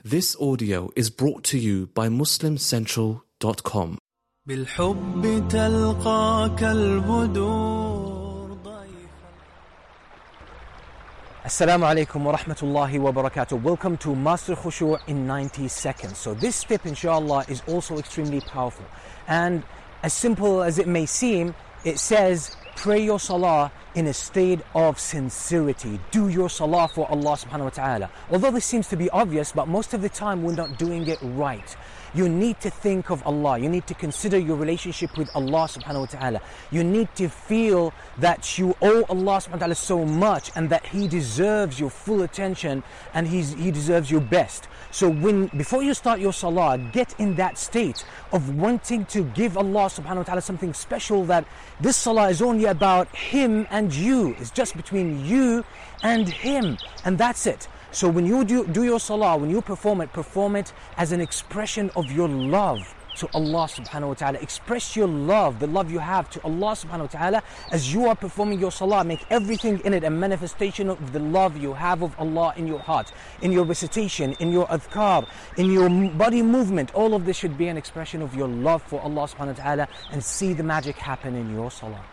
This audio is brought to you by MuslimCentral.com. بالحب تلقاك البدور Assalamu alaikum wa rahmatullahi wa barakatuh. Welcome to Master Khushu' in 90 seconds. So this step inshallah is also extremely powerful. And as simple as it may seem, it says pray your salah in a state of sincerity. Do your salah for Allah subhanahu wa ta'ala. Although this seems to be obvious, but most of the time we're not doing it right. You need to think of Allah. You need to consider your relationship with Allah subhanahu wa ta'ala. You need to feel that you owe Allah subhanahu wa ta'ala so much and that He deserves your full attention and He deserves your best. So before you start your salah, get in that state of wanting to give Allah subhanahu wa ta'ala something special, that this salah is only about Him and you. It's just between you and Him, and that's it. So when you do your salah, when you perform it as an expression of your love to Allah subhanahu wa ta'ala. Express your love, the love you have to Allah subhanahu wa ta'ala as you are performing your salah. Make everything in it a manifestation of the love you have of Allah in your heart, in your recitation, in your adhkar, in your body movement. All of this should be an expression of your love for Allah subhanahu wa ta'ala, and see the magic happen in your salah.